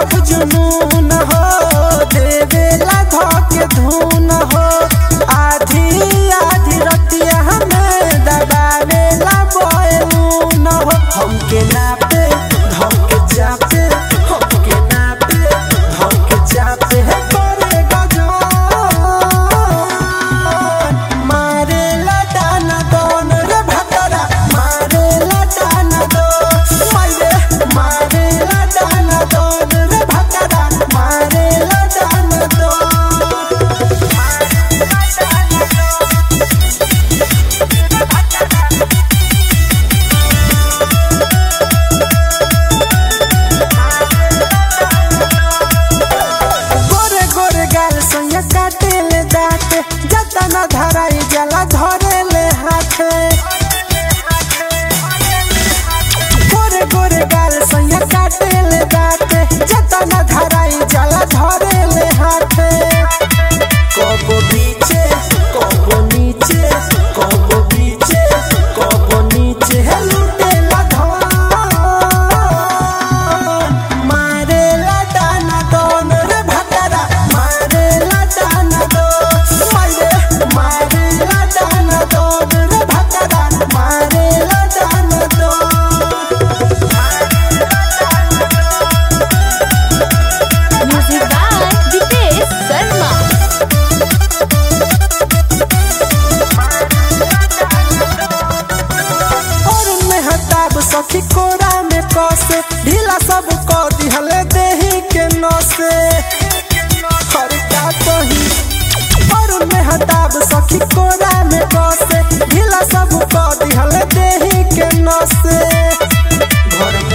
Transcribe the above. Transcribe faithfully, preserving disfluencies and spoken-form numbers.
गजब जुनून हो, देवेला धोके धून हो। आधी आधी रतिया हमें दबावेला बोलून हो। हमके नापे धमके चापे, हमके नापे धमके चापे है करे गजब। मारे लटाना दोन रे भतरा, मारे लटाना दोन, मारे मारे लटाना दोन रे भतरा, मारे लटाना दोन। गोरे गोरे गाल संगे काटेले दाँते, जतना धराई जला धरेले हाथे। गोरे गोरे गाल संगे काटेले दाँते, जतना धराई जला धरेले हाथे। कबो बीचे कबो नीचे, कबो बीचे कबो नीचे है लुटेला धन। मारे लटाना दोन रे भतरा, मारे लटाना दोन, मारे मारे लटाना दोन रे भतरा, मारे लटाना दोन। Music by Dipesh Sharma. और में हताब सखी कोरा में कसे, ढीला सब को दिहले देही के नसे। हर का कही और में हताब सखी कोरा में कसे, ढीला सब को दिहले देही के नसे। घर